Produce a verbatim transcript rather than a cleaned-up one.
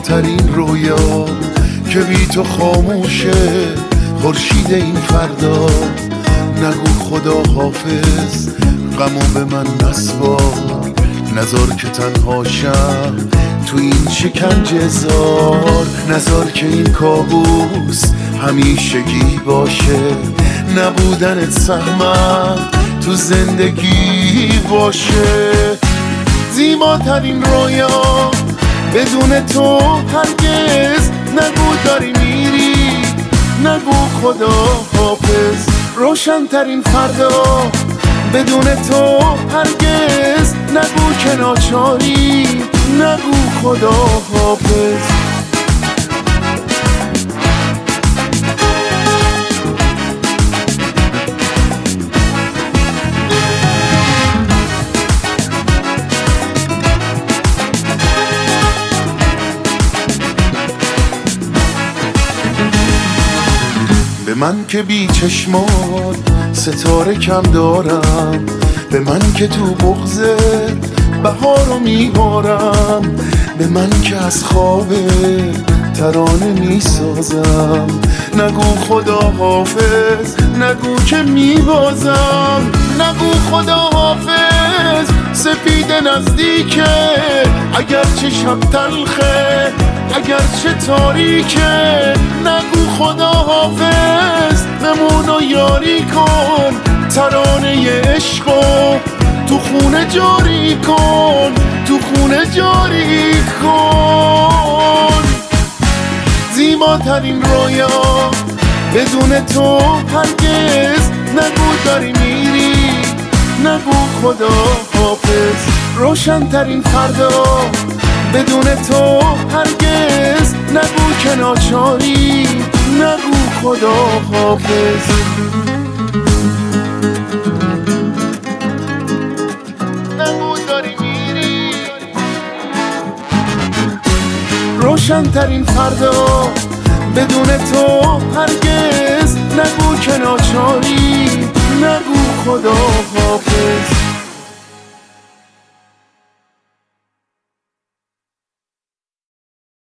زیباترین رویا که بی تو خاموشه خورشید این فردا. نگو خدا حافظ غمو به من نسپار، نذار که تنهاشم تو این شکنجه زار. نذار که این کابوس همیشگی باشه، نبودنت سهمم تو زندگی باشه. زیباترین رویا بدون تو هرگز، نگو داری میری، نگو خدا حافظ. روشن‌ترین فردا بدون تو هرگز، نگو که ناچاری، نگو خدا حافظ. به من که بی چشمات ستاره کم دارم، به من که تو بغضت بهارو میبارم، به من که از خواب ترانه میسازم. نگو خدا حافظ، نگو که میبازم، نگو خدا حافظ. سپید نزدیکه اگرچه شب تلخه، اگرچه تاریکه، نگو خدا حافظ. بمون و یاری کن ترانه عشقو، تو خونه جاری کن، تو خونه جاری کن. زیباترین رویا بدون تو هرگز، نگو داری میری، نگو خدا حافظ. روشن‌ترین فردا بدون تو هرگز، نگو که ناچاری، نگو خدا حافظ. نگو داری میری. روشن‌ترین فردا بدون تو هرگز، نگو که ناچاری، نگو خدا حافظ.